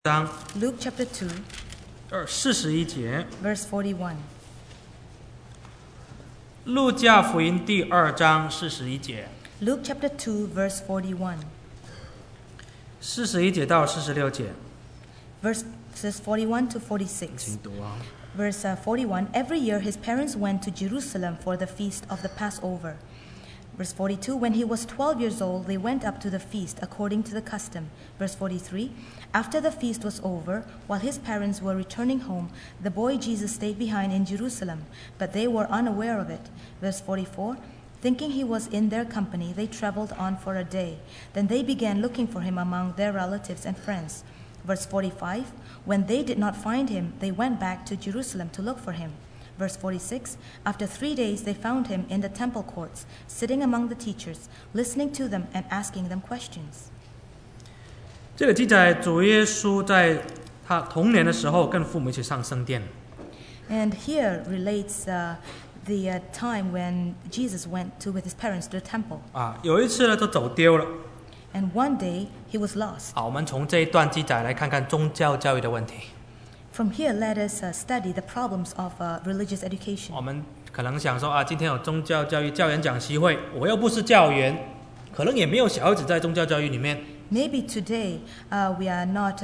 章 Luke chapter 2, 41节， verse 41. 路加福音第2章41节， Luke chapter 2, verse 41. 41节到46节， Verses 41 to 46. 请读啊。 Verse 41. Every year his parents went to Jerusalem for the feast of the Passover. Verse 42. When he was 12 years old, they went up to the feast according to the custom. Verse 43. After the feast was over, while his parents were returning home, the boy Jesus stayed behind in Jerusalem, but they were unaware of it. Verse 44. Thinking he was in their company, they traveled on for a day. Then they began looking for him among their relatives and friends. Verse 45. When they did not find him, they went back to Jerusalem to look for him. Verse 46. After 3 days, they found him in the temple courts, sitting among the teachers, listening to them and asking them questions. 这里记载主耶稣在他童年的时候跟父母一起上圣殿， And here relates the time when Jesus went with his parents to the temple. 有一次呢就走丢了。 And one day, he was lost. 我们从这一段记载来看看宗教教育的问题。 From here, let us study the problems of religious education. 我们可能想说今天有宗教教育教员讲习会，我又不是教员，可能也没有小孩子在宗教教育里面。 Maybe today we are not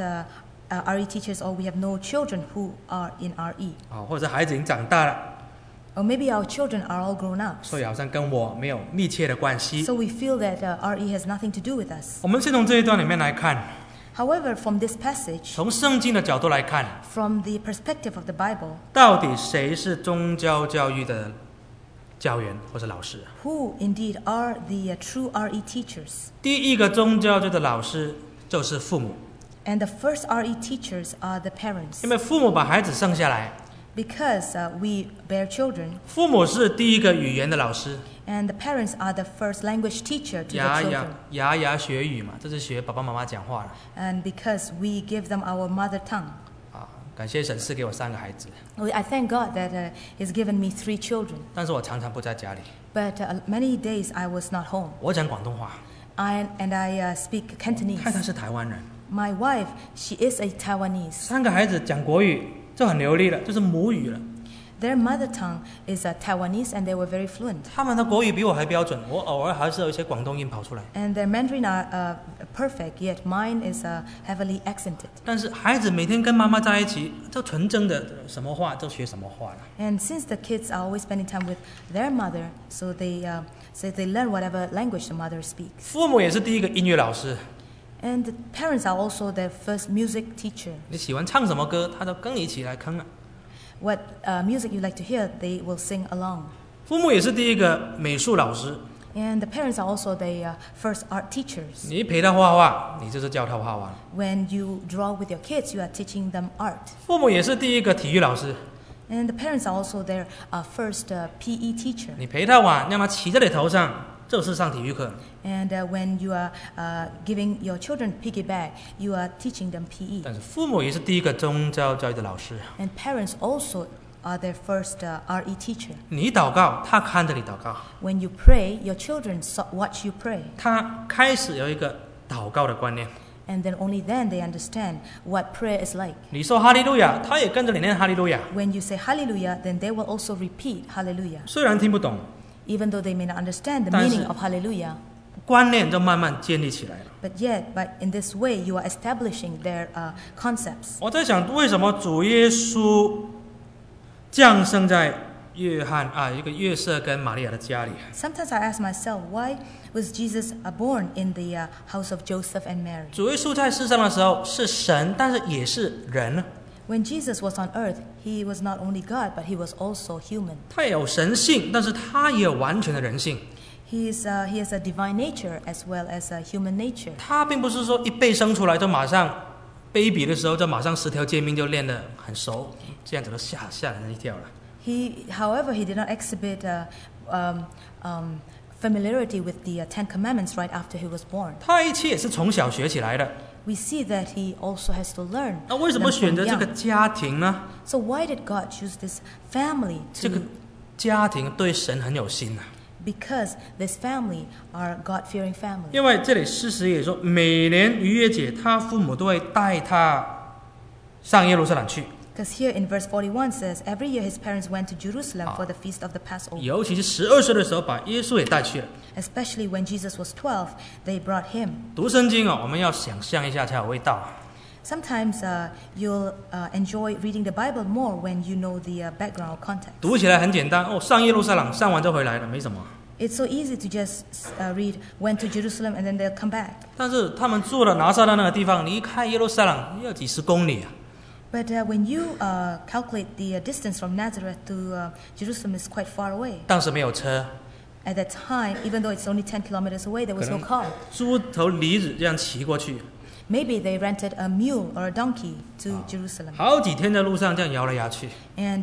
RE teachers, or we have no children who are in RE. 或者孩子已经长大了， Or maybe our children are all grown up. 所以好像跟我没有密切的关系。 So we feel that RE has nothing to do with us. 我们先从这一段里面来看， However, from this passage, 从圣经的角度来看， from the perspective of the Bible, 到底谁是宗教教育的教员或者老师？ who indeed are the true RE teachers? 第一个宗教教育的老师就是父母， And the first RE teachers are the parents. 因为父母把孩子生下来， Because we bear children, 父母是第一个语言的老师， and the parents are the first language teacher to the 牙 children. 牙学语嘛，这是学爸爸妈妈讲话了。 And because we give them our mother tongue. 感谢神赐给我3个孩子， I thank God that He's given me 3 children. 但是我常常不在家里， But many days I was not home. 我讲广东话， And I speak 太太 Cantonese. 是台湾人。 My wife, she is a Taiwanese. 3个孩子讲国语就很流利了，就是母语了。 Their mother tongue is Taiwanese, and they were very fluent. 他们的国语比我还标准，我偶尔还是有一些广东音跑出来。 And their Mandarin are perfect, yet mine is heavily accented. 但是孩子每天跟妈妈在一起，就纯正的什么话就学什么话了。 And since the kids are always spending time with their mother, so they learn whatever language the mother speaks. 父母也是第一个音乐老师， And the parents are also their first music teacher. 你喜欢唱什么歌，他都跟你一起来哼了。 What music you like to hear, they will sing along. 父母也是第一个美术老师， And the parents are also the first art teachers. 你陪他画画，你就是教他画画。 When you draw with your kids, you are teaching them art. 父母也是第一个体育老师， And the parents are also their first PE teacher. 你陪他玩，让他骑在你头上，就是上体育课。 And when you are giving your children piggyback, you are teaching them PE. 但是父母也是第一个宗教教育的老师， And parents also are their first RE teacher. 你祷告，他看着你祷告， When you pray, your children watch you pray. 他开始有一个祷告的观念。 And then only then they understand what prayer is like. 你说哈利路亚，他也跟着你念哈利路亚， When you say hallelujah, then they will also repeat hallelujah. 虽然听不懂， Even though they may not understand the 但是 meaning of hallelujah. 观念就慢慢建立起来了。 But in this way, you are establishing their concepts. 我在想，为什么主耶稣降生在一个约瑟跟玛利亚的家里？ Sometimes I ask myself, why was Jesus born in the house of Joseph and Mary? 主耶稣在世上的时候是神，但是也是人， When Jesus was on earth, he was not only God, but he was also human. 他也有神性，但是他也有完全的人性。 He has a divine nature as well as a human nature. 他并不是说一被生出来就马上 baby 的时候就马上10条诫命就练得很熟，这样子都吓人一跳了。 However, he did not exhibit familiarity with the 10 Commandments right after he was born. 他一切也是从小学起来的。 We see that he also has to learn. 那为什么 them 选 from 择这个 young. 家庭呢？ So why did God choose this family 这个 to? 家庭对神很有心啊。 Because this family are God-fearing family. 因为这里事实也说，每年逾越节，他父母都会带他上耶路撒冷去， Because here in verse 41 says, every year his parents went to Jerusalem for the feast of the Passover. 尤其是12岁的时候，把耶稣也带去了。 Especially when Jesus was 12, they brought him. 读圣经我们要想象一下才有味道。 Sometimes you'll enjoy reading the Bible more when you know the background or context. 读起来很简单上耶路撒冷，上完就回来了，没什么。 It's so easy to just read, went to Jerusalem and then they'll come back. 但是他们住了拿撒勒那个地方，离开耶路撒冷要几十公里啊。 But when you calculate the distance from Nazareth to Jerusalem is quite far away. 当时没有车， At that time, even though it's only 10 kilometers away, there was no car. 猪头驴子这样骑过去， Maybe they rented a mule or a donkey to Jerusalem. 好几天在路上这样摇来摇去。 And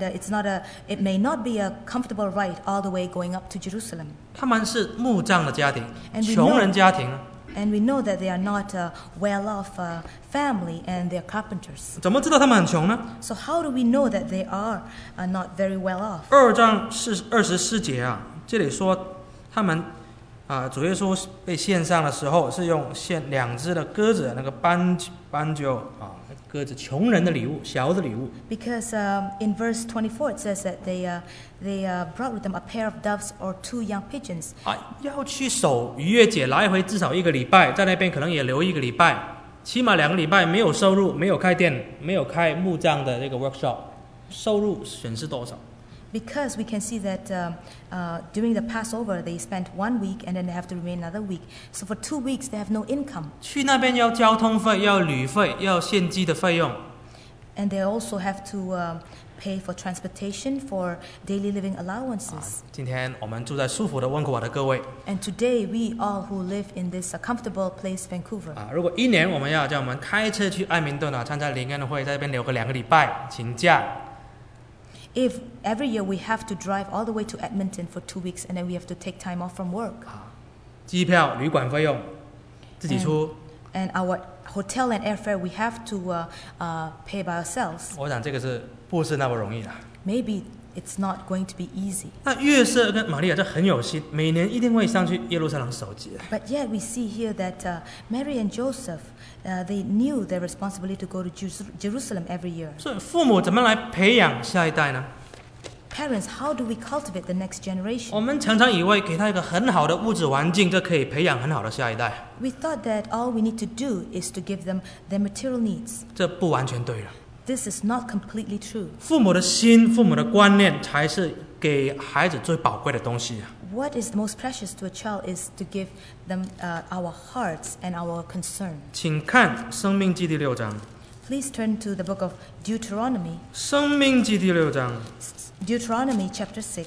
it may not be a comfortable ride all the way going up to Jerusalem. 他们是木匠的家庭， And we 穷人家庭， And we know that they are not a well-off family and they're carpenters. 怎么知道他们很穷呢？ So how do we know that they are not very well off? 2章24节这里说他们主耶稣被献上的时候是用献2只的鸽子，那个斑鸠鸽子，穷人的礼物，小的礼物。 Because in verse 24 it says that they brought with them a pair of doves or 2 young pigeons. 要去守逾越节，来回至少1个礼拜，在那边可能也留1个礼拜，起码2个礼拜没有收入，没有开店，没有开木匠的这个 workshop， 收入损失多少？ Because we can see that during the Passover they spent 1 week and then they have to remain another week. So for 2 weeks they have no income. 去那边要交通费，要旅费，要献祭的费用。 And they also have to pay for transportation, for daily living allowances. 今天我们住在舒服的温哥华的各位 And today we all who live in this comfortable place, Vancouver. 如果1年我们要叫我们开车去爱民顿参加灵恩会，在那边留个2个礼拜，请假。 If every year we have to drive all the way to Edmonton for 2 weeks and then we have to take time off from work. 机票、旅馆费用自己出。 And our hotel and airfare we have to pay by ourselves. 我想这个不是那么容易的。 Maybe it's not going to be easy. 那约瑟跟玛利亚这很有心，每年一定会上去耶路撒冷守节。 But yet we see here that Mary and Joseph, they knew their responsibility to go to Jerusalem every year. 所以父母怎么来培养下一代呢？ Parents, how do we cultivate the next 我 generation? 们常常以为给他一个很好的物质环境，就可以培养很好的下一代， We thought that all we need to do is to give them their material needs. 这不完全对了。 This is not completely true. 父母的心、父母的观念才是给孩子最宝贵的东西。 What is most precious to a child is to give them our hearts and our concern. 请看《生命记》第6章，《 Please turn to the book of Deuteronomy, 生命记》第6章 Deuteronomy chapter 6,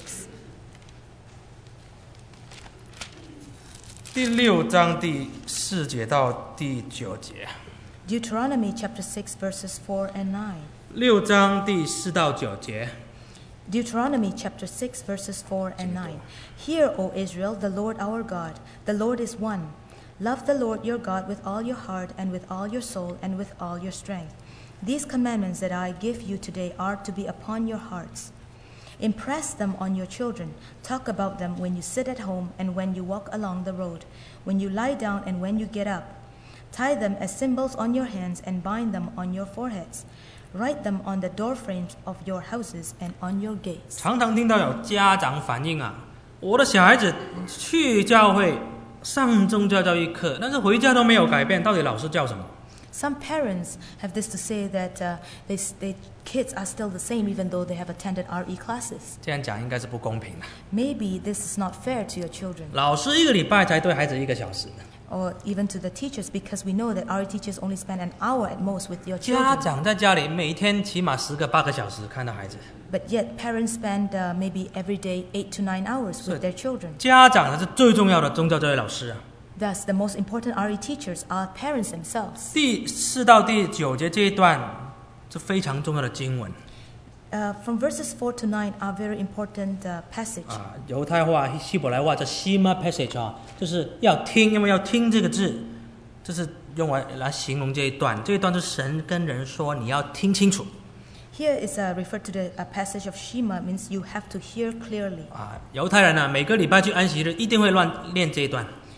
第6章第4节到第9节。 Deuteronomy chapter 6 verses 4 and 9. 6章第4到9节。 Deuteronomy chapter 6 verses 4 and 9. Hear, O Israel, the Lord our God, the Lord is one. Love the Lord your God with all your heart and with all your soul and with all your strength. These commandments that I give you today are to be upon your hearts. Impress them on your children. Talk about them when you sit at home and when you walk along the road, when you lie down and when you get up. Tie them as symbols on your hands and bind them on your foreheads. Write them on the doorframes of your houses and on your gates. 常常听到有家长反映我的小孩子去教会上宗教教育课，但是回家都没有改变，到底老师叫什么？ Some parents have this to say that their kids are still the same even though they have attended RE classes. 这样讲应该是不公平的。 Maybe this is not fair to your children 老师1个礼拜才对孩子1个小时， or even to the teachers because we know that RE teachers only spend an hour at most with your 家 children. 长在家里每天起码10个8个小时看到孩子， But yet parents spend maybe every day 8 to 9 hours with their children. 家长才是最重要的宗教教育老师。 Thus, the most important RE teachers are parents themselves. 第4到第9节这一段是非常重要的经文。 From verses 4 to 9 are very important passage. 犹太话、希伯来话这 Shema passage 就是要听，因为要听这个字，这是用来形容这一段。这一段是神跟人说，你要听清楚。 Here is referred to the passage of Shema, means you have to hear clearly. 犹太人每个礼拜去安息日一定会念这一段。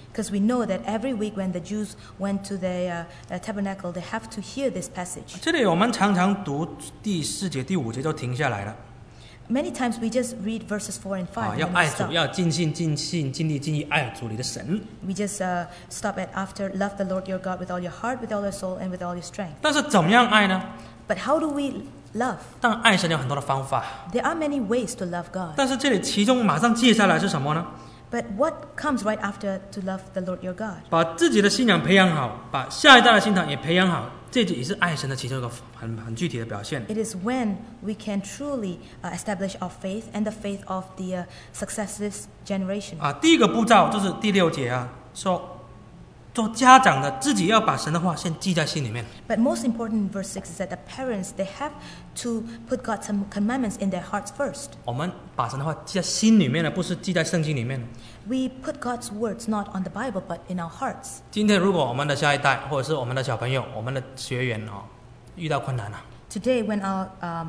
Because we know that every week when the Jews went to the tabernacle, they have to hear this passage. 这里我们常常读第4节、第5节就停下来了。 Many times we just read verses 4 and 5. 要 And 爱 we 主， stop. 要尽心、尽性、尽力、尽意爱主你的神。 We just stop at after love the Lord your God with all your heart, with all your soul, and with all your strength. 但是怎么样爱呢？ But how do we love? 当然，爱神有很多的方法， There are many ways to love God. 但是这里其中马上接下来是什么呢？ But what comes right after to love the Lord your God? 把自己的信仰培养好，把下一代的信仰也培养好，这也是爱神的其中一个很具体的表现。 It is when we can truly establish our faith and the faith of the successive generation. 第一个步骤就是第6节啊，说做家长的自己要把神的话先记在心里面。 But most important in verse 6 is that the parents, they have to put God's commandments in their hearts first. 我们把神的话记在心里面的，不是记在圣经里面的。 We put God's words not on the Bible but in our hearts. 今天如果我们的下一代或者是我们的小朋友、我们的学员遇到困难了， Today when our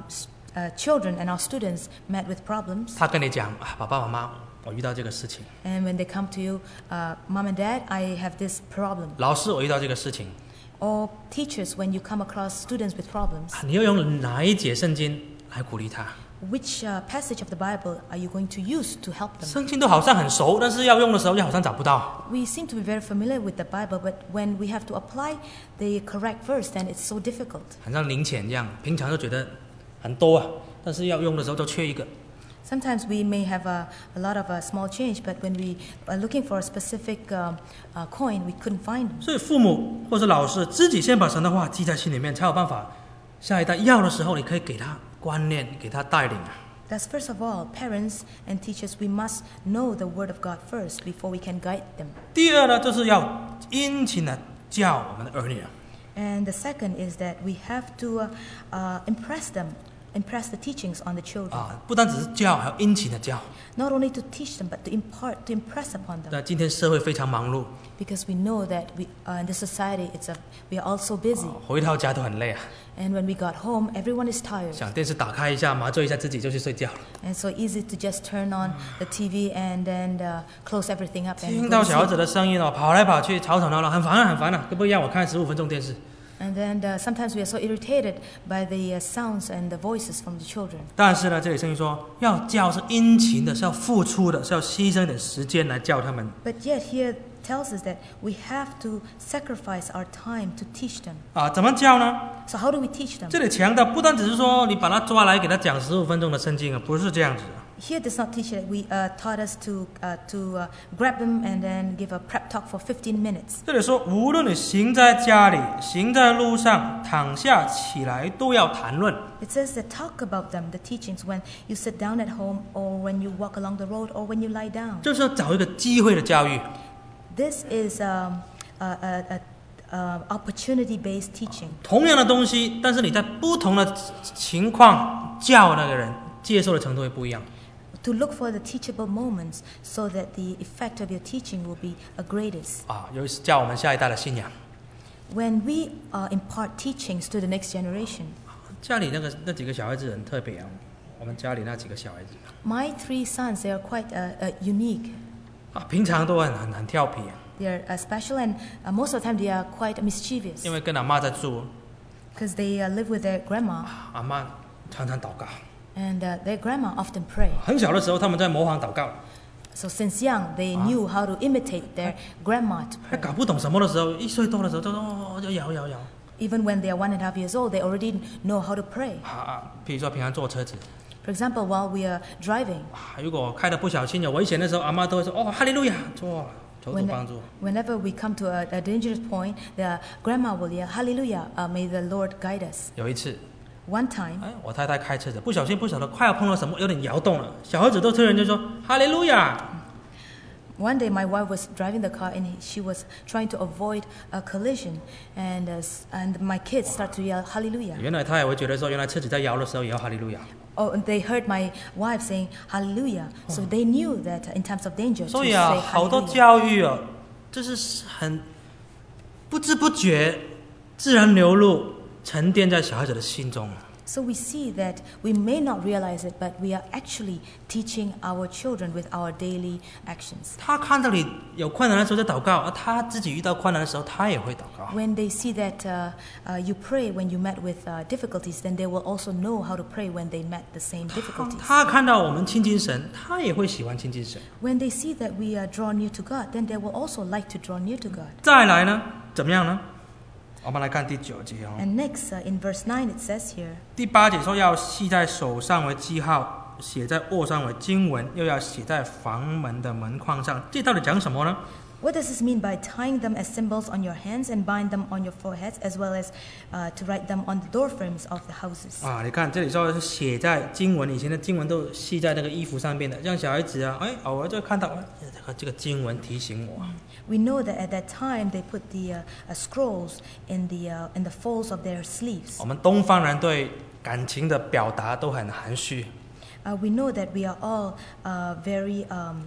children and our students met with problems, 他跟你讲爸爸妈妈，我遇到这个事情， and when they come to you, Mom and Dad, I have this problem. 老师我遇到这个事情， Or teachers, when you come across students with problems, 你要用哪一节圣经来鼓励他？ which passage of the Bible are you going to use to help them? 圣经都好像很熟，但是要用的时候又好像找不到。 We seem to be very familiar with the Bible, but when we have to apply the correct verse, then it's so difficult. 好像零钱一样，平常就觉得很多啊，但是要用的时候就缺一个。 Sometimes we may have a lot of small change, but when we are looking for a specific coin, we couldn't find them. 所以父母或是老师自己先把神的话记在心里面，才有办法下一代要的时候，你可以给他观念，给他带领。 Thus, first of all, parents and teachers, we must know the Word of God first before we can guide them. 第二呢，就是要殷勤的教我们的儿女。 And the second is that we have to impress the teachings on the children. 不单只是教，还要殷勤的教。 Not only to teach them, but to impart, to impress upon them. 那今天社会非常忙碌， Because we know that in the society, we are all so busy. 回到家都很累啊， And when we got home, everyone is tired. 想电视打开一下，麻醉一下自己就去睡觉了。 And so easy to just turn on the TV and then close everything up and 听 go 到 to 小孩子 sleep. 的声音跑来跑去，吵吵闹闹，很烦啊，很烦啊，可不可以让我看15分钟电视？ And then sometimes we are so irritated by the sounds and the voices from the children. 但是呢，这里圣经说要教是殷勤的，是要付出的，是要牺牲一点时间来教他们。 But yet here tells us that we have to sacrifice our time to teach them. 怎么教呢？ So how do we teach them? 这里强调不单只是说你把他抓来给他讲15分钟的圣经不是这样子的。 Here does not teach that we taught us to grab them and then give a prep talk for 15 minutes. 这里说，无论你行在家里，行在路上，躺下起来，都要谈论。 It says that talk about them, the teachings, when you sit down at home or when you walk along the road or when you lie down. 就是要找一个机会的教育。 This is opportunity-based teaching. 同样的东西，但是你在不同的情况教那个人，接受的程度会不一样。 To look for the teachable moments so that the effect of your teaching will be greatest. 尤其是教我们下一代的信仰。 When we impart teachings to the next generation, 家里那几个小孩子很特别啊，我们家里那几个小孩子 my 3 sons, they are quite unique. 平常都很调皮， They are special and most of the time they are quite mischievous 因为跟阿妈在住， because they live with their grandma 阿妈常常祷告。 and their grandma often pray. 很小的时候，他们在模仿祷告， So since young, they knew how to imitate their grandma to 还 pray. 搞不懂什么的时候，1岁多的时候就就摇。 Even when they are 1.5 years old, they already know how to pray. 比如说平常坐车子， For example, while we are driving, 如果开得不小心有危险的时候，阿妈都会说哈利路亚，求主帮助。 whenever we come to a dangerous point, the grandma will yell, Hallelujah, may the Lord guide us. 有一次， One time, 我太太开车子，不晓得快要碰到什么，有点摇动了，小孩子都突然就说哈利路亚。 one day my wife was driving the car and she was trying to avoid a collision, and my kids start to yell Hallelujah. 原来他也会觉得说，原来车子在摇的时候也要哈利路亚。 Oh, and they heard my wife saying Hallelujah, so they knew that in times of danger to 所 say 以好多 Hallelujah. 教育这是很不知不觉、自然流露、沉淀在小孩子的心中。 So we see that we may not realize it, but we are actually teaching our children with our daily actions. 他看到你有困难的时候就祷告，而他自己遇到困难的时候，他也会祷告。 When they see that you pray when you met with difficulties, then they will also know how to pray when they met the same difficulties. 他看到我们亲近神，他也会喜欢亲近神。 When they see that we draw near to God, then they will also like to draw near to God. 再来呢，怎么样呢？我们来看第9节哦。 And next, in verse 9, it says here, 第8节说要系在手上为记号，写在握上为经文，又要写在房门的门框上。这到底讲什么呢？ what does this mean by tying them as symbols on your hands and bind them on your foreheads, as well as to write them on the door frames of the houses? 啊，你看这里说是写在经文，以前的经文都系在那个衣服上面的，让小孩子啊，偶尔就看到这个经文提醒我。 We know that at that time they put the scrolls in the folds of their sleeves. 我们东方人对感情的表达都很含蓄。 We know that we are all very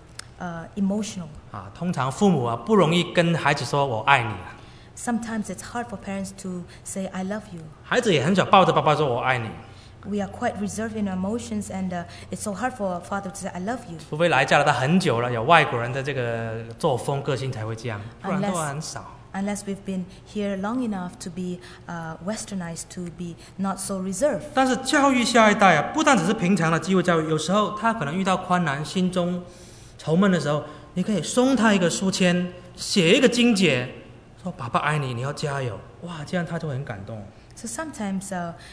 emotional. 啊，通常父母啊不容易跟孩子说我爱你啊， Sometimes it's hard for parents to say I love you. 孩子也很少抱着爸爸说我爱你， We are quite reserved in our emotions, and it's so hard for a father to say I love you. 除非来加拿大很久了，有外国人的这个作风个性才会这样，不然都很少。 Unless we've been here long enough to be westernized, to be not so reserved. 但是教育下一代啊，不但只是平常的机会教育，有时候他可能遇到困难、心中愁闷的时候，你可以送他一个书签，写一个经节，说爸爸爱你，你要加油，哇，这样他就会很感动。 So sometimes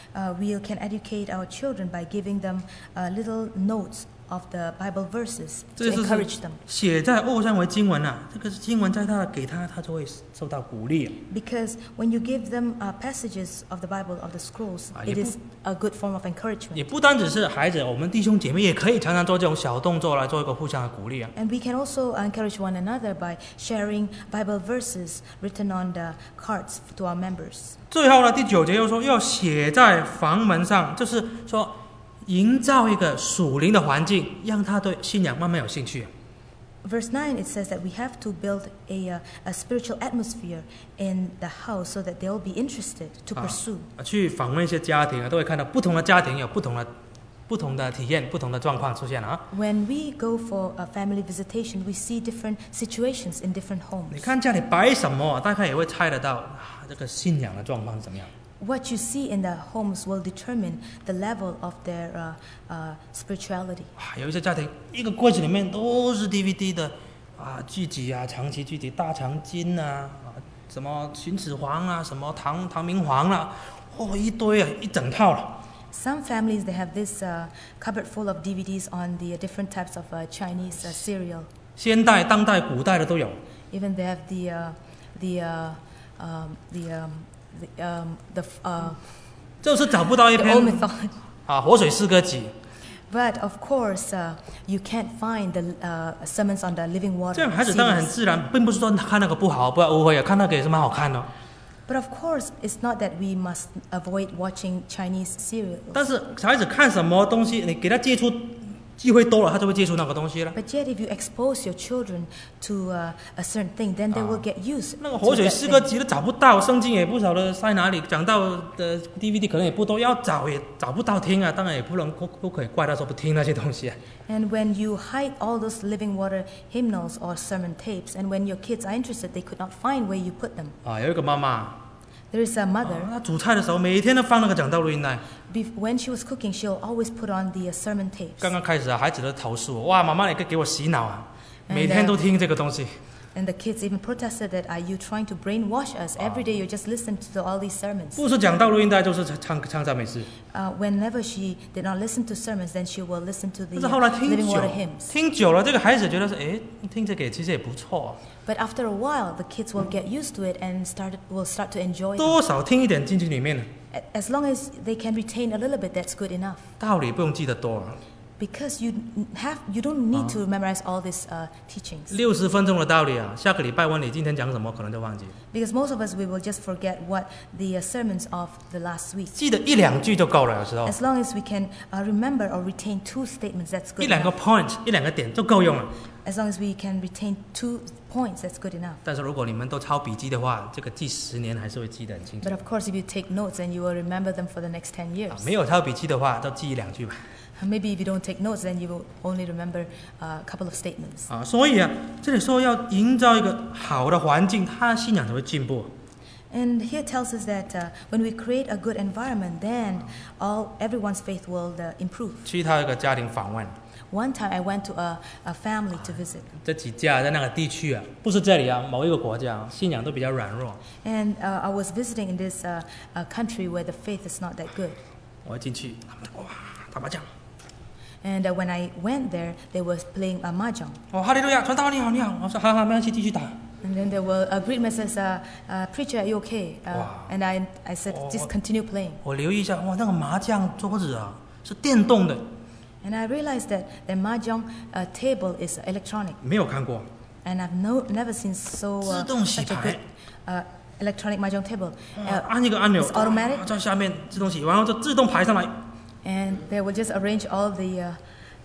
we can educate our children by giving them little notes of the Bible verses 这 to 就是 encourage them. 写在握上为经文啊，这个经文在他给他，他就会受到鼓励。 Because when you give them passages of the Bible, of the scrolls, it is a good form of 也 encouragement. 不单只是孩子，我们弟兄姐妹也可以常常做这种小动作来做一个互相的鼓励啊。 And we can also encourage one another by sharing Bible verses written on the cards to our members. 最后呢，第9节又说要写在房门上，就是说营造一个属灵的环境，让他对信仰慢慢有兴趣。 Verse 9, it says that we have to build a spiritual atmosphere in the house so that they'll be interested to pursue. 去访问一些家庭啊，都会看到不同的家庭有不同的体验、不同的状况出现啊。 When we go for a family visitation, we see different situations in different 你 homes. 看家里摆什么，大概也会猜得到这个信仰的状况是怎么样。 What you see in the homes will determine the level of their spirituality. 哇，有一些家庭一个柜子里面都是 DVD 的剧集啊，长期剧集，大长今啊，什么秦始皇啊，什么唐明皇啊，一堆啊，一整套了。 Some families, they have this cupboard full of DVDs on the different types of Chinese serial. 现代、当代、古代的都有。 Even they have the 就是找不到一 old 篇 mythology. 活水诗歌集， But of course, you can't find the sermons on the living 这 water 样孩子当然很 series. 自然，并不是说看那个不好，不要误会啊，看那个也是蛮好看的哦。 But of course, it's not that we must avoid watching Chinese serials. 但是孩子看什么东西，你给他接触机会多了，他就会接触那个东西了。 But yet, if you expose your children to a certain thing, then they will get used 那个 to 活水 that 诗歌 thing. 集都找不到，圣经也不晓得在哪里，讲到的 DVD 可能也不多，要找也找不到听啊。当然也不可以怪他说不听那些东西啊。 And when you hide all those living water hymnals or sermon tapes, and when your kids are interested, they could not find where you put them. 有一个妈妈， There is a mother. 她煮菜的时候每天都放那个讲道录音带。 When she was cooking, she'll always put on the sermon tapes. 刚刚开始孩子都投诉我，哇，妈妈你可以给我洗脑啊，每天都听这个东西。 And the kids even protested that, are you trying to brainwash us? Every day you just listen to all these sermons. 不是讲道录音带，就是唱赞美诗。 Whenever she did not listen to sermons, then she will listen to the 但是后来听 living 久 water hymns. 听久了，这个孩子觉得是，听这个其实也不错， But after a while, the kids will get used to it and will start to enjoy it. 多少听一点进去里面了， As long as they can retain a little bit, that's good enough. 道理不用记得多。 Because you don't need to memorize all these teachings. 60分钟的道理啊，下个礼拜问你今天讲什么，可能就忘记。 Because most of us, we will just forget what the sermons of the last week. 记得1、2句就够了，有时候 As long as we can remember or retain 2 statements, that's good 1、2个 enough. point、1、2个点就够用了。 As long as we can retain 2 points, that's good enough. 但是如果你们都抄笔记的话，这个记10年还是会记得很清楚。 But of course, if you take notes, then you will remember them for the next 10 years. 没有抄笔记的话，都记1-2句吧。 Maybe if you don't take notes, then you will only remember a couple of statements. 所以这里说要营造一个好的环境，他的信仰才会进步。 And here tells us that when we create a good environment, then everyone's faith will improve. 去他一个家庭访问， One time I went to a family to visit. 这几家在那个地区不是这里某一个国家信仰都比较软弱。 And I was visiting in this country where the faith is not that good. 我一进去，他们哇打麻将， And when I went there, they were playing mahjong. 哈利路亚，传道你好你好，我说好好没关系，继续打。 And then there were greet me says, "Preacher, are you okay?" And I said, "Just continue playing." 我留意一下，哇，那个麻将桌子是电动的， And I realized that the mahjong table is electronic. 没有看过。 And I've never seen 自动洗 such a 牌 good electronic mahjong table. 按一个按钮 It's automatic. 在下面自动洗，然后就自动排上来。 And they will just arrange all the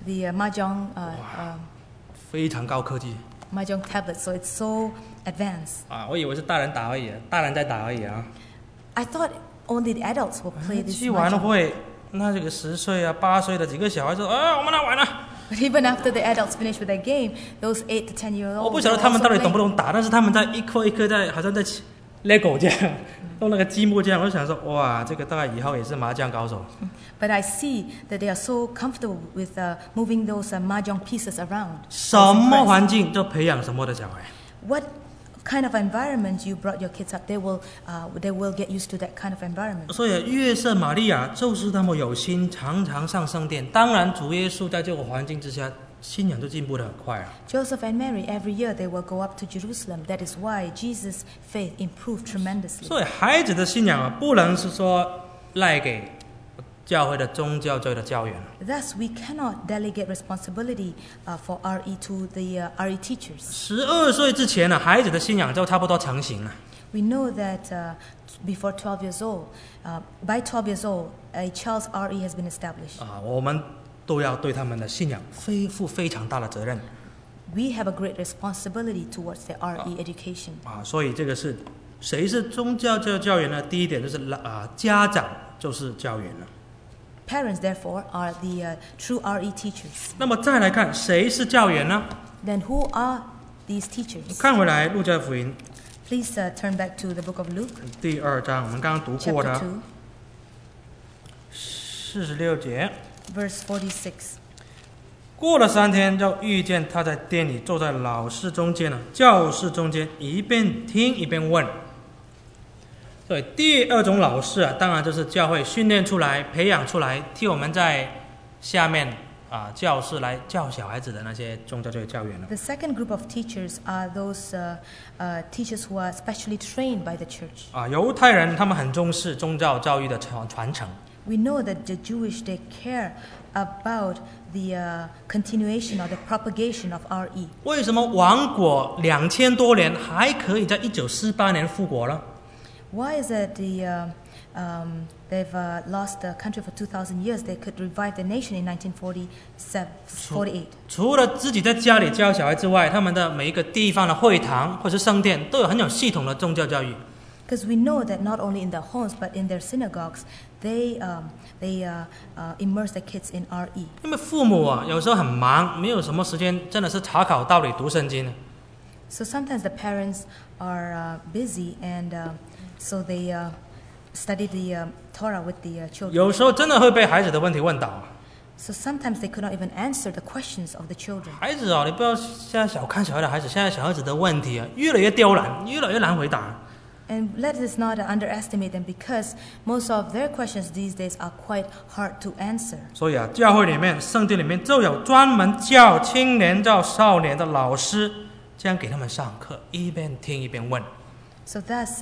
mahjong 非常高科技 mahjong tablets, so it's so advanced. 我以为是大人打而已，大人在打而已 I thought only the adults will play this 去完了 mahjong. 会，那这个10岁8岁的几个小孩说，我们来玩了。 But even after the adults finish with their game, those 8 to 10-year-olds 我不晓得他们到底懂不懂打，但是他们在一颗一颗在好像在Lego 这样，用那个积木这样，我就想说，哇，这个大概以后也是麻将高手。 But I see that they are so comfortable with moving those mahjong pieces around. 什么环境就培养什么的小孩。 What kind of environment you brought your kids up, they will get used to that kind of environment. 所以约瑟玛利亚就是那么有心，常常上圣殿。当然，主耶稣在这个环境之下，信仰就进步得很快 Joseph and Mary, every year they will go up to Jerusalem. That is why Jesus' faith improved tremendously. 所以孩子的信仰不能是说赖给教会的宗教教育的教员。 Thus, we cannot delegate responsibility for RE to the RE teachers. 12岁之前孩子的信仰就差不多成型了。 We know that before 12 years old, by 12 years old, a child's RE has been established. 我们都要对他们的信仰负非常大的责任。 We have a great responsibility towards the RE education. 所以这个是谁是宗教教员呢？第一点就是家长就是教员了。 Parents, therefore, are the true RE teachers. 那么再来看谁是教员呢？ Then who are these teachers? 看回来路加福音 Please turn back to the book of Luke, 第2章，我们刚刚读过 chapter 的 2, 46节。 verse 46. 过了3天，就遇见他在店里坐在老师中间教室中间，一边听一边问。所以第2种老师当然就是教会训练出来、培养出来，替我们在下面教室来教小孩子的那些宗教教育教员了。 The second group of teachers are those teachers who are specially trained by the church. 犹太人他们很重视宗教教育的传承。 We know that the Jewish, they care about the continuation or the propagation of RE. 为什么亡国2000多年还可以在1948年复国呢？ Why is it they've lost the country for 2,000 years? They could revive the nation in 1948. 除了自己在家里教小孩之外，他们的每一个地方的会堂或是圣殿都有很有系统的宗教教育。 Because we know that not only in their homes but in their synagogues, they immerse their kids in RE. 因为父母有时候很忙，没有什么时间，真的是查考道理、读圣经。 So sometimes the parents are busy, and so they study the Torah with the children. 有时候真的会被孩子的问题问倒。 So sometimes they could not even answer the questions of the children. 孩子你不要现在小看小孩的孩子，现在小孩子的问题越来越刁难，越来越难回答。 And let us not underestimate them, because most of their questions these days are quite hard to answer. 所以教会里面、圣殿里面就有专门教青年、教少年的老师，这样给他们上课，一边听一边问。 So thus,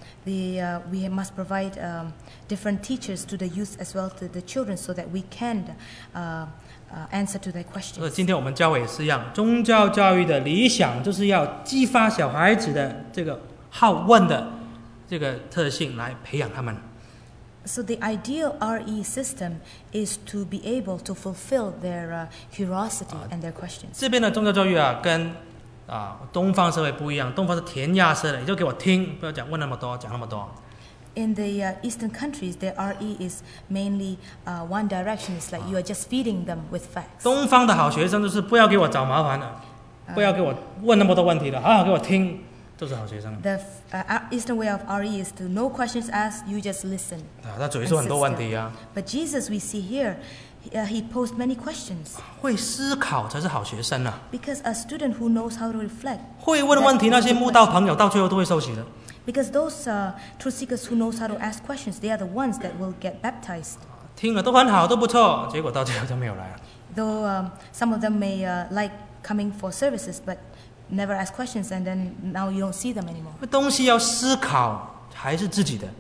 we must provide different teachers to the youth as well to the children, so that we can answer to their 所以 questions. 今天我们教会也是一样，宗教教育的理想就是要激发小孩子的这个好问的这个特性，来培养他们。 So the ideal RE system is to be able to fulfill their curiosity and their questions. 这边的宗教教育啊，跟东方社会不一样，东方是填鸭式的，你就给我听，不要讲问那么多，讲那么多。 In the Eastern countries, their RE is mainly one direction. It's like you are just feeding them with facts. 东方的好学生就是不要给我找麻烦的，不要给我问那么多问题的，好好给我听，都是好学生。 The Eastern way of RE is to no questions asked, you just listen. 他嘴说很多问题啊。 But Jesus, we see here, he posed many questions. 会思考才是好学生啊。 Because a student who knows how to reflect. 会问问题那些慕道朋友，到最后都会受洗的。 Because those truth seekers who knows how to ask questions, they are the ones that will get baptized. 听了都很好，都不错，结果到最后就没有来了。 Though some of them may like coming for services, but never ask questions, and then now you don't see them anymore. 东西要思考，还是自己的。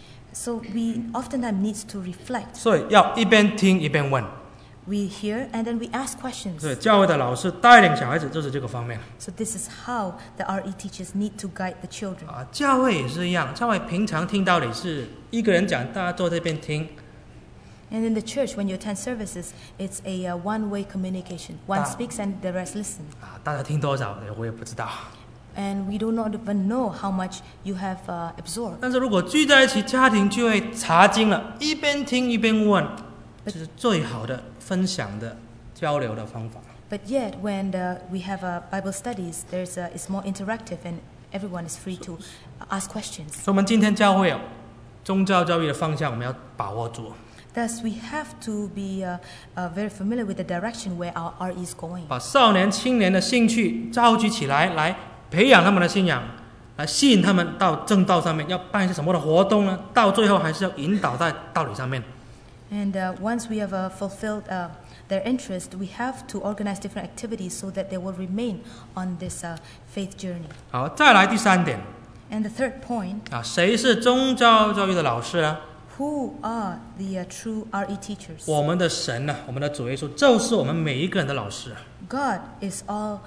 So we oftentimes need to reflect. 所以要一边听一边问。 We hear and then we ask questions. 所以教会的老师带领小孩子就是这个方面。 So this is how the RE teachers need to guide the children. 教会也是一样，教会平常听道理是一个人讲，大家坐这边听。 And in the church, when you attend services, it's a one-way communication. One speaks and the rest listen. 大家听多少，我也不知道。 And we do not even know how much you have absorbed. 但是如果聚在一起，家庭聚会查经了，一边听一边问，这是最好的分享的交流的方法。 But yet, when we have Bible studies, it's more interactive, and everyone is free to ask questions. 所以我们今天教会宗教教育的方向，我们要把握住。 Thus, we have to be very familiar with the direction where our RE is going. 把少年、青年的兴趣召集起来，来培养他们的信仰，来吸引他们到正道上面。要办一些什么的活动呢？到最后还是要引导在道理上面。 And once we have fulfilled their interest, we have to organize different activities so that they will remain on this faith journey. 好，再来第三点。 And the third point. 谁是宗教教育的老师呢？ Who are the true RE teachers? 我们的神呢？我们的主耶稣就是我们每一个人的老师。 God is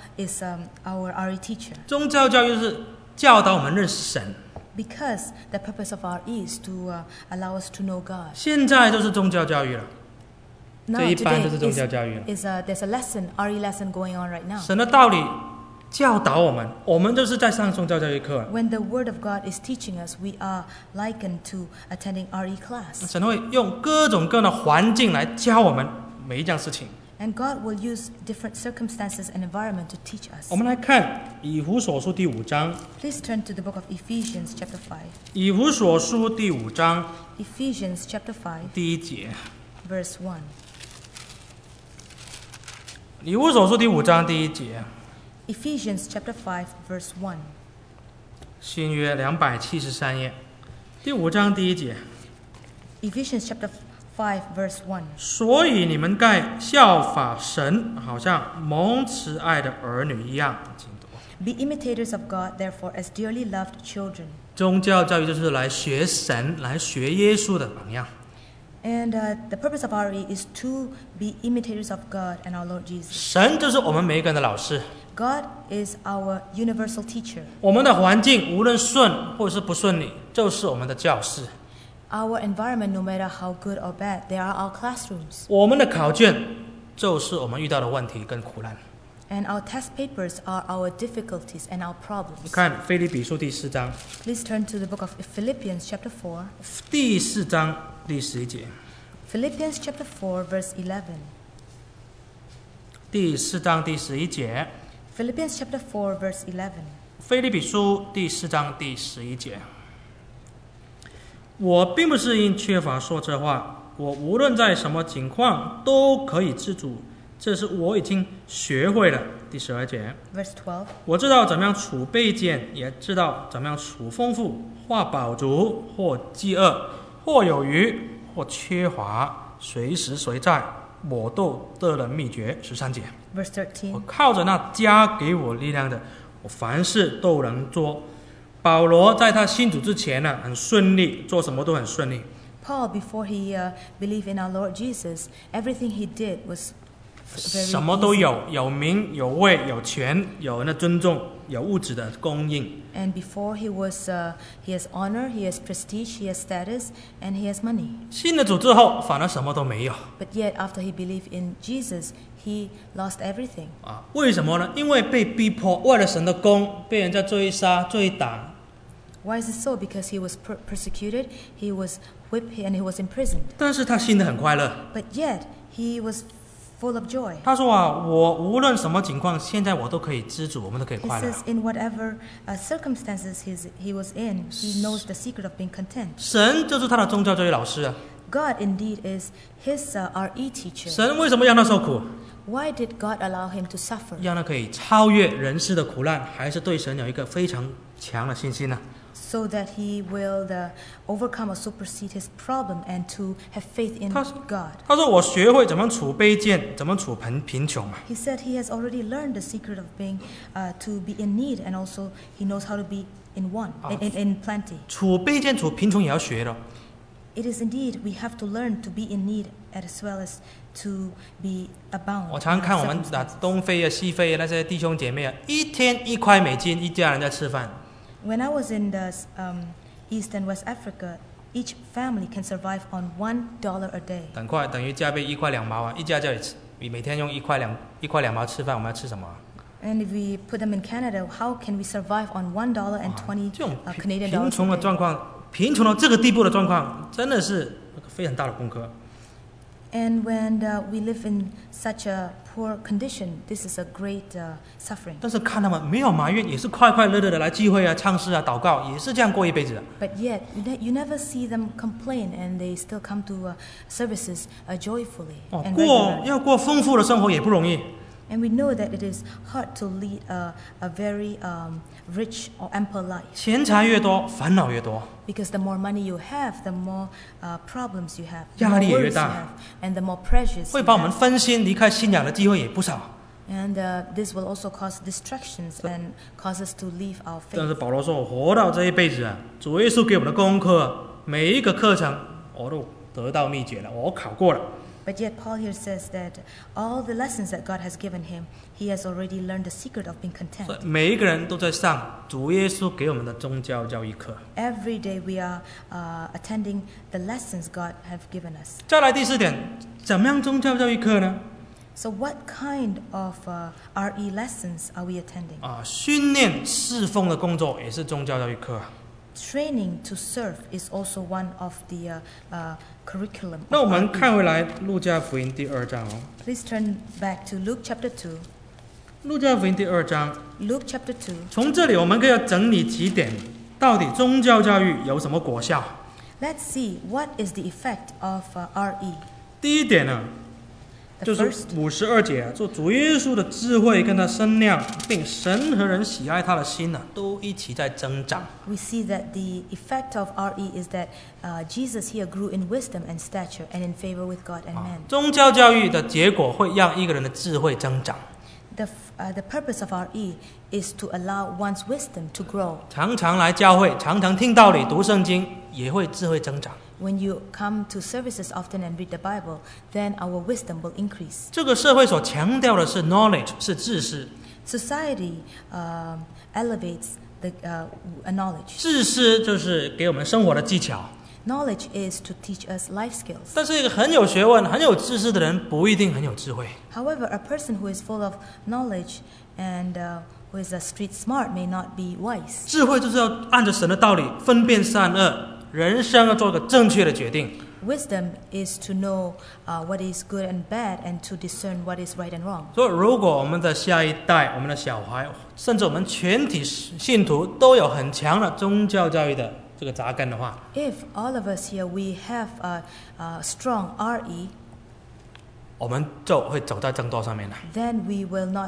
our RE teacher. 宗教教育是教导我们认识神。 Because the purpose of RE is to allow us to know God. 现在就是宗教教育了。 Now 这一般 today 就是宗教教育了。 there's a lesson, RE lesson going on right now. 神的道理教导我们，我们就是在上宗教教育课。 When the Word of God is teaching us, we are likened to attending RE class. 神会用各种各样的环境来教我们每一件事情。 And God will use different circumstances and environment to teach us. 我们来看以弗所书第5章。 Please turn to the book of Ephesians chapter 5. 以弗所书第5章 Ephesians chapter 5, 第1节。 verse 1. 以弗所书第5章第1节。 Ephesians chapter 5, verse 1. 新约273页，第5章第1节。 Ephesians chapter 5, verse 1. 所以你们该效法神，好像蒙慈爱的儿女一样。请读。 Be imitators of God, therefore, as dearly loved children. 宗教教育就是来学神，来学耶稣的榜样。 And the purpose of RE is to be imitators of God and our Lord Jesus. 神就是我们每一个人的老师。 God is our universal teacher. 我们的环境无论顺或是不顺利，就是我们的教室。 Our environment, no matter how good or bad, they are our classrooms. 我们的考卷就是我们遇到的问题跟苦难。 And our test papers are our difficulties and our problems. 看腓立比书第4章， Please turn to the book of Philippians chapter 4. 第4章第11节。 Philippians chapter 4, verse 11. 第4章第11节。 Philippians chapter 4, verse 11. 腓立比书第4章第11节。我并不是因缺乏说这话，我无论在什么情况都可以自主，这是我已经学会了。第12节。 Verse 12. 我知道怎么样处卑贱，也知道怎么样处丰富，或饱足，或饥饿，或有余，或缺乏，随时随在，我都得了秘诀。13节。 Verse 13. 我靠着那加给我力量的，我凡事都能做。保罗在他信主之前呢，很顺利，做什么都很顺利。 Paul, before he believed in our Lord Jesus, everything he did was 什么都有，有名有位有权有那尊重，有物质的供应。 And before he has honor, he has prestige, he has status, and he has money. 信了主之后，反而什么都没有。 But yet, after he believed in Jesus, he lost everything. 为什么呢？因为被逼迫，为了神的功，被人家追杀、追打。 Why is it so? Because he was persecuted, he was whipped, and he was imprisoned. 但是他心里很快乐。 But yet, he was full of joy. 他说我无论什么情况，现在我都可以知足，我们都可以 He 快乐。 says, in whatever circumstances he was in, he knows the secret of being content. 神就是他的宗教教育老师啊。 God indeed is his RE teacher. 神为什么让他受苦？ Why did God allow him to suffer? 让他可以超越人世的苦难，还是对神有一个非常强的信心呢？ So that he will overcome or supersede his problem and to have faith in God. 他说：“我学会怎么处卑贱，怎么处贫穷嘛。” He said he has already learned the secret of being to be in need, and also he knows how to be in want, in plenty. 处卑贱、处贫穷也要学的。 It is indeed we have to learn to be in need as well as to be abound. 我常看我们东非西非那些弟兄姐妹一天1块美金，一家人在吃饭。 When I was in the East and West Africa, each family can survive on $1 a day. 等于加币1块2毛啊！一家家里每天用1块2毛吃饭，我们要吃什么？ And if we put them in Canada, how can we survive on $1.20 Canadian 贫 dollars 穷的 a day? 状况，贫穷到这个地步的状况，真的是非常大的功课。 And when we live in such a poor condition, this is a great suffering. 但是看他们没有埋怨，也是快快乐乐的来聚会啊、唱诗啊、祷告，也是这样过一辈子的。 But yet, you never see them complain, and they still come to services joyfully and 要 regularly. 过丰富的生活也不容易。 And we know that it is hard to lead a very rich or ample life. 钱财越多，烦恼越多。 Because the more money you have, the more problems you have, the 压 more 力也越 worries you 大。 have, and the more pressures 会 you 把我们 have. 分心离开信仰的机会也不少。 And this will also cause distractions and cause us to leave our 但 faith. 是保罗说，我活到这一辈子啊，主耶稣给我们的功课，每一个课程我都得到秘诀了，我考过了。 But yet Paul here says that all the lessons that God has given him, he has already learned the secret of being 所以 content. 每一个人都在上主耶稣给我们的宗教教育课。 Every day we are attending the lessons God have given us. 再来第4点，怎么样宗教教育课呢？ So what kind of RE lessons are we attending? 训练侍奉的工作也是宗教教育课。 Training to serve is also one of the curriculum. 那我们 of 看 RE. 回来路加福音第2章哦， Please turn back to Luke chapter 2. 路加福音第2章， Luke chapter 2. 从这里我们可以整理几点，到底宗教教育有什么果效？ Let's see what is the effect of RE. 第一点呢， The 就是 first, 52节啊，说主耶稣的智慧跟他身量，并神和人喜爱他的心呢，都一起在增长。 we see that the effect of RE is that Jesus here grew in wisdom and stature and in favor with God and man. 宗教教育的结果会让一个人的智慧增长。 The purpose of RE is to allow one's wisdom to grow. 常常来教会，常常听道理、读圣经，也会智慧增长。 When you come to services often and read the Bible, then our wisdom will increase. 这个社会所强调的是 knowledge， 是知识。 Society elevates the knowledge. 知识就是给我们生活的技巧。 Knowledge is to teach us life skills. 但是一个很有学问、很有知识的人，不一定很有智慧。 However, a person who is full of knowledge and who is street smart may not be wise. 智慧就是要按着神的道理分辨善恶，人生要做一个正确的决定。 Wisdom is to know what is good and bad and to discern what is right and wrong. 所以，如果我们的下一代、我们的小孩，甚至我们全体信徒都有很强的宗教教育的这个扎根的话， If all of us here we have a strong RE, 我们就会走在正道上面了。 then we will not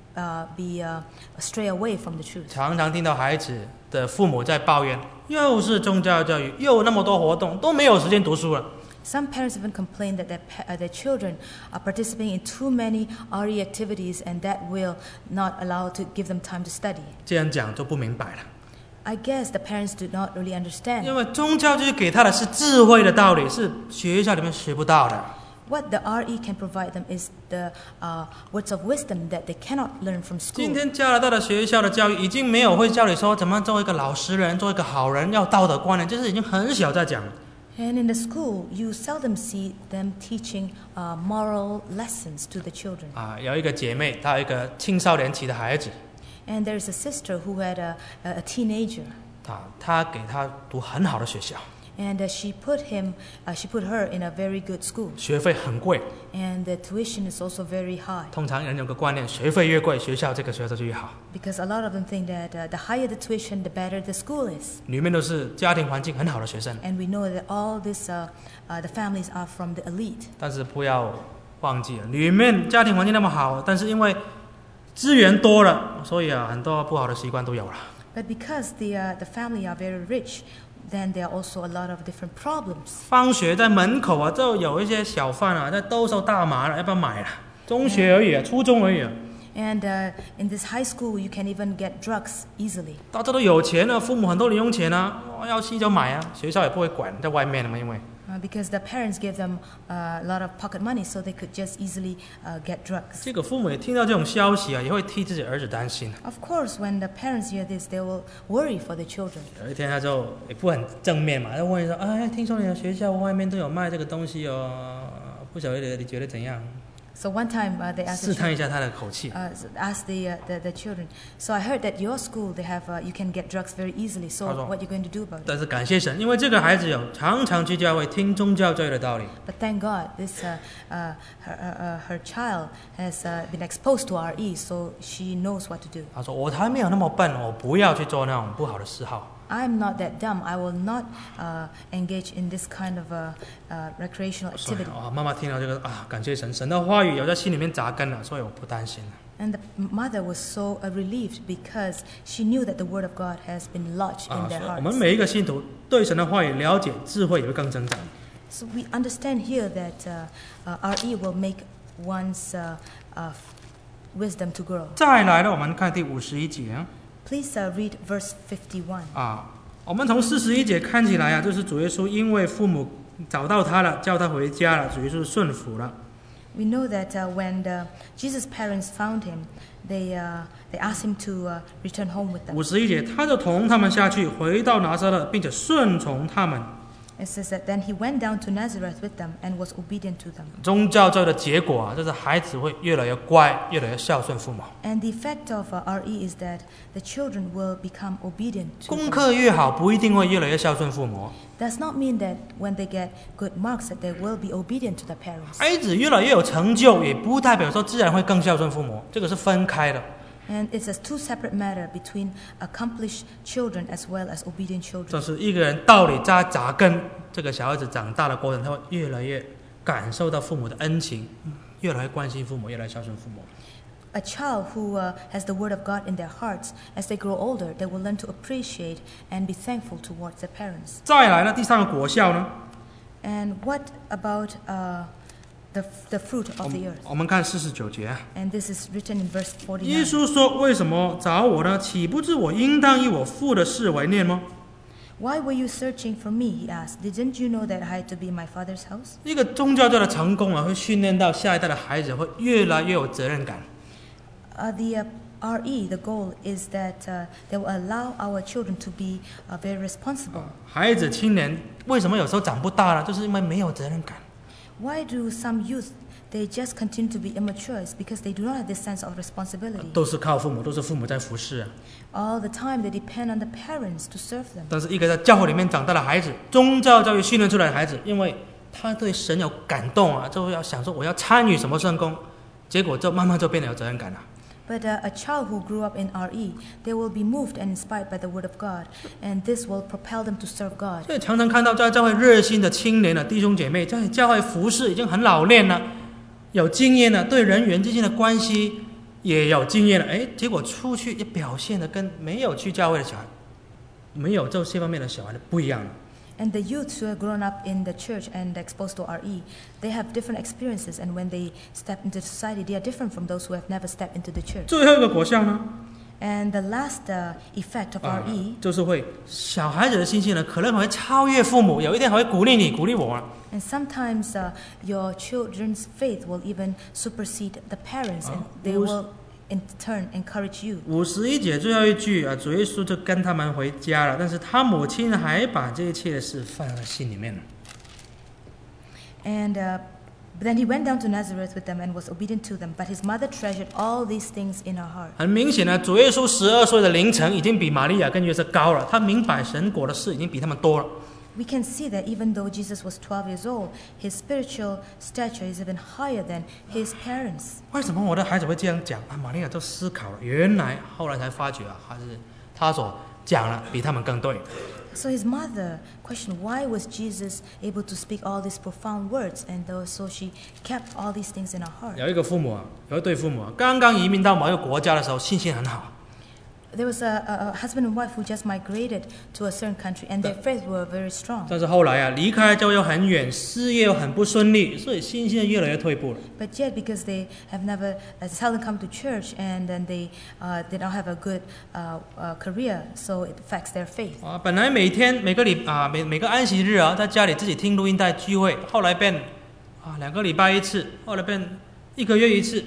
stray away from the truth. 常常听到孩子的父母在抱怨，又是宗教教育，又有那么多活动，都没有时间读书了。 Some parents even complain that their children are participating in too many RE activities and that will not allow to give them time to study. 这样讲就不明白了， I guess the parents do not really understand. 因为宗教就是给他的是智慧的道理，是学校里面学不到的。 What the RE can provide them is the words of wisdom that they cannot learn from 今 school. 天加拿大的学校的教育已经没有会教你说怎么做一个老实人，做一个好人，要道德观念，这是已经很小在讲。 And in the school, you seldom see them teaching moral lessons to the children. 有一个姐妹，她有一个青少年期的孩子， And there is a sister who had a teenager. 她给她读很好的学校， And she put her in a very good school. 学费很贵。 And the tuition is also very high. 通常人有个观念，学费越贵，学校这个学校就越好。 Because a lot of them think that the higher the tuition, the better the school is. 里面都是家庭环境很好的学生， And we know that all this, the families are from the elite. 但是不要忘记了，里面家庭环境那么好，但是因为资源多了，所以很多不好的习惯都有了。 But because the family are very rich, then there are also a lot of different problems. 放学在门口就有一些小贩在兜售大麻了，要不要买了？中学而已，初中而已。 And in this high school, you can even get drugs easily. 大家都有钱了，父母很多零用钱要吸就买学校也不会管，在外面了嘛，因为。 Because the parents gave them a lot of pocket money, so they could just easily get drugs. 这个父母也听到这种消息也会替自己儿子担心。 Of course, when the parents hear this, they will worry for the children. 有一天他就也不很正面嘛，他问说：“哎，听说你的学校外面都有卖这个东西哦，不晓得你觉得怎样？” So one time they asked 试探一下他的口气。 asked the children. So I heard that your school they have you can get drugs very easily. So what are you going to do about it? 但是感谢神，因为这个孩子有常常去教会听宗教教育的道理。 But thank God, this her child has been exposed to RE, so she knows what to do. 他说：“我才没有那么笨，我不要去做那种不好的嗜好。” I'm not that dumb. I will not engage in this kind of recreational activity. 妈妈听到这个感谢神，神的话语有在心里面扎根了，所以我不担心了。 And the mother was so relieved because she knew that the word of God has been lodged in their 我们 hearts. 每一个信徒对神的话语了解，智慧也会更增长。 So we understand here that RE will make one's wisdom to grow. 再来呢，我们看第51节。 Please read verse 51. 我们从41节看起来就是主耶稣因为父母找到他了，叫他回家了，主耶稣顺服了。 We know that when Jesus' parents found him, they asked him to return home with them. 51节，他就同他们下去，回到拿撒勒，并且顺从他们。 It says that then he went down to Nazareth with them and was obedient to them. 宗教教育的结果就是孩子会越来越乖，越来越孝顺父母。 And the effect of RE is that the children will become obedient to 功 them. 课越好，不一定会越来越孝顺父母。 Does not mean that when they get good marks that they will be obedient to their parents. 孩子越来越有成就，也不代表说自然会更孝顺父母，这个是分开的。 And it's a two separate matter between accomplished children as well as obedient 这 children. 是一个人道理扎根，这个小孩子长大的过程，他会越来越感受到父母的恩情，越来越关心父母，越来越孝顺父母。 A child who has the word of God in their hearts, as they grow older, they will learn to appreciate and be thankful towards their parents. 再来呢，第三个果效呢， And what about the fruit of the earth? 我们看49节。 And this is written in verse 耶 49. 稣说：“为什么找我呢？岂不知我应当以我父的事为念吗？” Why were you searching for me? He asked. Didn't you know that I had to be in my father's house? 一个宗教教的成功会训练到下一代的孩子会越来越有责任感。 The RE, the goal is that they will allow our children to be very responsible. 孩子青年为什么有时候长不大呢？就是因为没有责任感。 Why do some youth they just continue to be immature? It's because they do not have this sense of responsibility. 都是靠父母，都是父母在服侍。 All the time they depend on the parents to serve them. 但是一个在教会里面长大的孩子，宗教教育训练出来的孩子，因为他对神有感动就要想说我要参与什么圣工，结果就慢慢就变得有责任感了。 But a child who grew up in RE, they will be moved and inspired by the word of God, and this will propel them to serve God. 所以常常看到在教会热心的青年弟兄姐妹，在教会服侍已经很老练了，有经验了，对人员之间的关系也有经验了，结果出去也表现的跟没有去教会的小孩，没有这些方面的小孩的不一样了。 And the youths who are grown up in the church and exposed to RE, they have different experiences, and when they step into society, they are different from those who have never stepped into the church. 最后一个果效呢， And the last effect of RE 就是会小孩子的信心呢，可能会超越父母，有一天还会鼓励你，鼓励我啊。 And sometimes your children's faith will even supersede the parents, and they will in turn encourage you. 51节最后一句啊，主耶稣就跟他们回家了，但是他母亲还把这一切的事放在心里面了。 And but then he went down to Nazareth with them and was obedient to them. But his mother treasured all these things in her heart. 很明显呢，主耶稣12岁的灵程已经比玛利亚跟约瑟高了，他明白神国的事已经比他们多了。 We can see that even though Jesus was 12 years old, his spiritual stature is even higher than his parents. 为什么我的孩子会这样讲啊？玛利亚就思考了，原来后来才发觉啊，还是他所讲了比他们更对。 So his mother questioned why was Jesus able to speak all these profound words, and so she kept all these things in her heart. 有一对父母啊，刚刚移民到某一个国家的时候，信心很好。 There was a husband and wife who just migrated to a certain country, and their faith were very strong. 但是后来啊，离开教会又很远，事业又很不顺利，所以信心越来越退步了。 But yet, because they have never seldom come to church, and then they did not have a good career, so it affects their faith. 啊，本来每个安息日啊，在家里自己听录音带聚会，后来变2个礼拜一次，后来变1个月一次。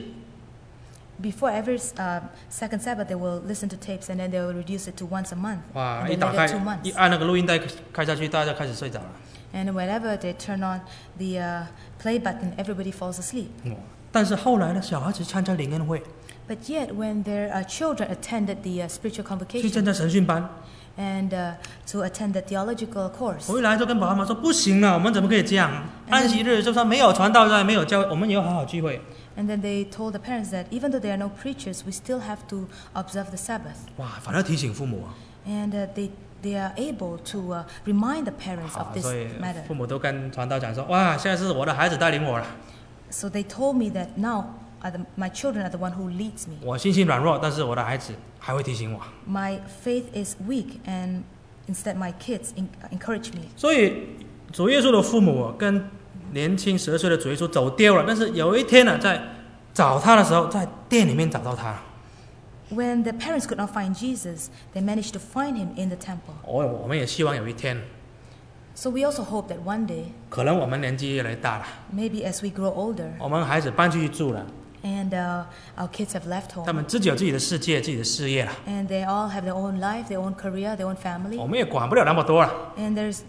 Before every second Sabbath, they will listen to tapes, and then they will reduce it to once a month. 哇！ And 一 then 打开 later 2 months. 一按那个录音带开下去，大家就开始睡着了。 And whenever they turn on the play button, everybody falls asleep. 但是后来呢，小孩子参加灵恩会， But yet, when their children attended the spiritual 去参 convocation 加神训班， and to attend the theological course, 回来就跟爸爸妈妈说：“不行了，我们怎么可以这样？安息日就算没有传道在，没有教，我们也要好好聚会。” and then they told the parents that even though there are no preachers, we still have to observe the Sabbath. 哇！反而提醒父母啊， And they are able to remind the parents of this 所以 matter. 父母都跟传道讲说：“哇，现在是我的孩子带领我了。 So they told me that now my children are the one who leads me. 我信心软弱，但是我的孩子还会提醒我。 My faith is weak, and instead my kids encourage me. 所以主耶稣的父母跟年轻12岁的主耶稣走丢了，但是有一天呢，在找他的时候，在店里面找到他。 When the parents could not find Jesus, they managed to find him in the temple. 我们也希望有一天， So we also hope that one day, 可能我们年纪越来越大了， maybe as we grow older, 我们孩子搬出去住了， and our kids have left 他 home, 们自己有自己的世界、自己的事业了， and they all have their own life, their own career, their own 我 family, 们也管不了那么多了。 and there's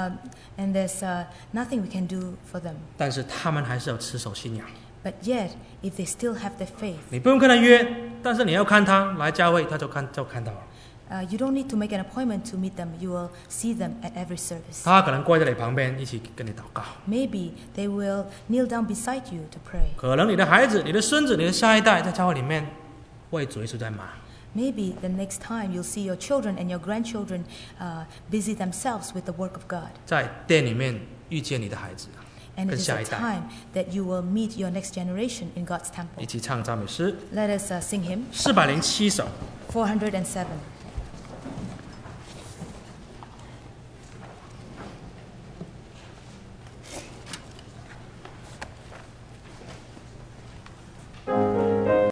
nothing we can do for them. 但是他们还是要持守信仰。 But yet, if they still have their faith, 你不用跟他约，但是你要看他来教会，他就看到了。 you don't need to make an appointment to meet them. You will see them at every service. 他可能跪在你旁边，一起跟你祷告。 Maybe they will kneel down beside you to pray. 可能你的孩子、你的孙子、你的下一代在教会里面为主耶稣在忙。 Maybe the next time you'll see your children and your grandchildren busy themselves with the work of God. 在店里面遇见你的孩子， And it 跟 is 下 a 一代 time that you will meet your next generation in God's 一 temple. 起唱赞美诗 Let us sing him 407首。 407.